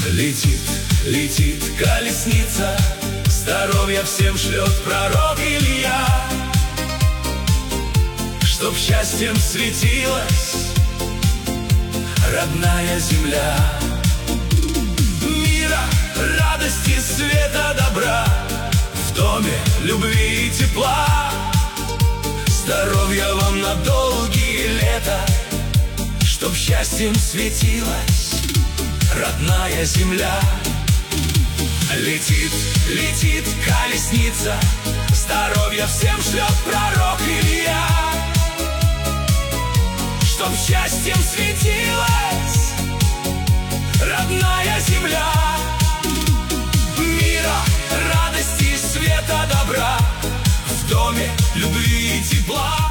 Летит, летит колесница, здоровья всем шлет пророк Илья. Чтоб счастьем светилась родная земля. Мира, радости, света, добра, в доме любви и тепла. Здоровья вам на долгие лета, чтоб счастьем светилась родная земля. Летит, летит колесница, здоровья всем шлет пророк Илья. Чтоб счастьем светилась родная земля. Мира, радости, света, добра, в доме любви и тепла.